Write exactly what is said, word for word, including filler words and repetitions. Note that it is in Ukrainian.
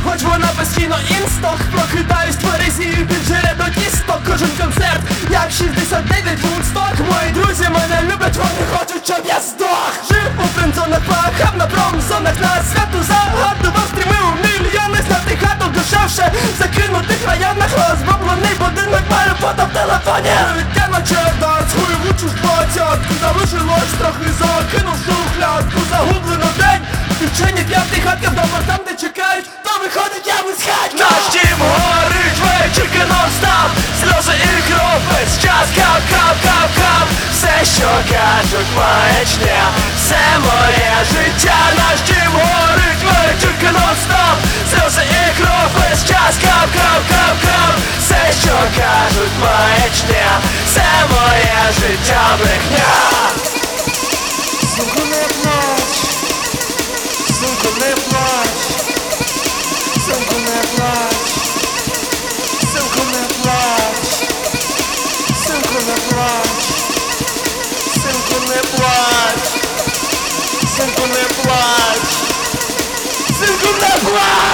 хоч вона постійно інсток. Прокидаюсь тверезію під жеребно тісто. Кожен концерт, як шістдесят дев'ять Вудсток. Мої друзі мене люблять, вони хочуть, щоб я здох. Жив у френдзонах, плакав на промзонах. На святу загадував стріми у мільйони. Знати хату дешевше закинутих районах. Розбомблений будинок, маю фото в телефоні. Відтя на чердак, свою лучу ж двадцятку. Залишилось трохи, закинув шухлядку. Загублено день, вчені п'ятий хатка вдома там, де чекають, то виходить я без хатька. Наш дім горить, вечірки нон-стоп. Сльози і кров, весь час кап, кап, кап, кап. Все, що кажуть, маячня, все моє життя. Наш дім горить, вечірки нон-стоп. Сльози і кров, весь час кап, кап, кап, кап. Все, що кажуть, маячня, все моє життя, брехня. Синку, не плач, синку, не плач, синку, не плач, синку, не плач, синку, не плач, синку, не плач, синку, не плач, синку, не плач.